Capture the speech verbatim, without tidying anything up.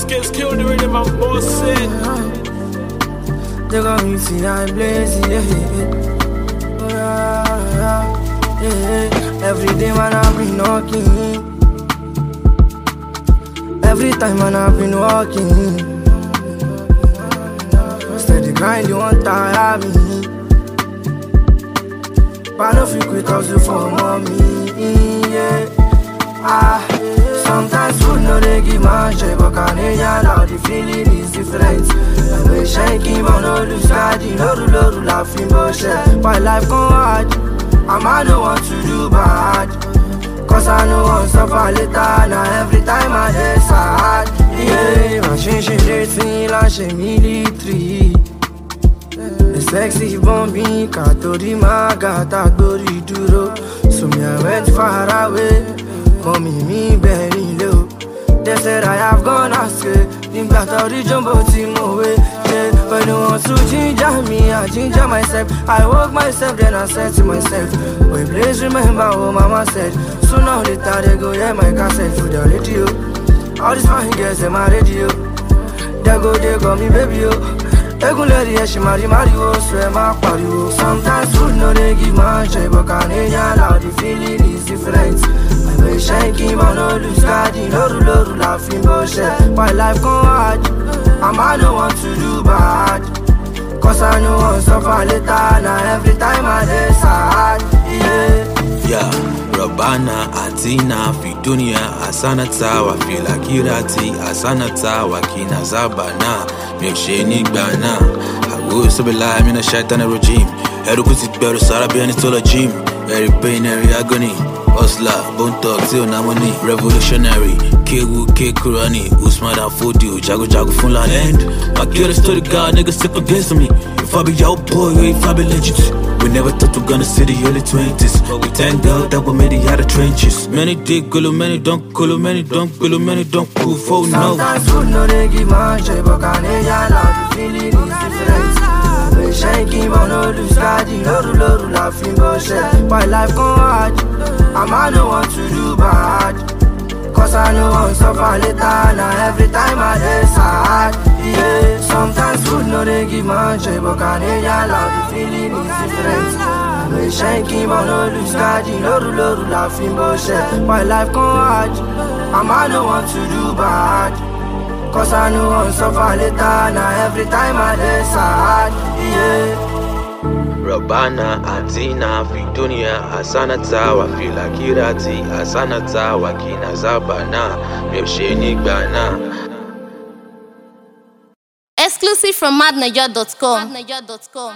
gets killed the rhythm and boss it. They got me see I'm blazing, yeah, yeah, yeah, yeah. Every day man I've been knocking. Every time man I've been walking. Steady grind, you won't tire me. But I don't feel quit hustle for mommy, yeah. Ah, sometimes food no they give man shit, but Canadian now the feeling is different. I wish I keep on no lose God, you know the Lord laughing bullshit. But life go hard, and I don't want to do bad, cause I know I'll suffer later. Now every time I get sad, yeah, my shit shit they feel like she military. The sexy bombing, Katori Magata Dori Duro. So me I went far away. Mommy, me very low. They said I have gone astray. Think that I'll reach jumbo team away. Yeah, when no one to ginger me, I ginger myself. I woke myself, then I said to myself, well, please remember what mama said. Sooner or later they go, yeah, my cassette for the radio. All these fine girls in my radio. They go, they got me, baby, oh. Regularly, yeah, she marry, marry, oh, swear my party, oh. Sometimes food no they give man shit, but Canadian now the feeling is different. I wish I keep on no lose God, you know the Lord laughing bullshit. But life go hard, and I don't want to do bad, cause I know I'll suffer later. Now every time I get sad, yeah. Yeah. Robana, Atina, Fidunia, Asana Tawa, Fila Kirati, Asana Tawa, Kina Zabana, Milkshake Bana. I will so be lying in a shaitan regime. Erukusi better, Sarabian is all a gym. Every pain, every agony. Osla, Bone Talk, Till Namoni, Revolutionary, Kewu, K Kurani, Usman Fodi, Jago Jago Fulani. And my killer story, God, niggas stick against me. If I be your boy, if I be legit. We never thought we gonna see the early twenties. But we thank God that we made it out of trenches. Many dig, gulu, many don't, gulu, many don't, gulu, many don't, cool, for no. Sometimes food no they give man shit, but Canadian now the feeling is different. I wish I keep on no lose God, you know the Lord laughing bullshit. But life go hard, and I don't want to do bad, cause I know I'll suffer later. Now every time I get sad, yeah. Sometimes food no they give man shit, but Canadian now the feeling is different. I wish I keep on no lose God, you know the Lord laughing bullshit. But life go hard, and I don't want to do bad, cause I know I'll suffer later. Now every time I get sad, yeah. Robana, Atina, Fidunia, Asana Tawa, Fila Kirati, Asana Tawa, Kina Zabana, Milkshake Bana. Exclusive from mad niger dot com.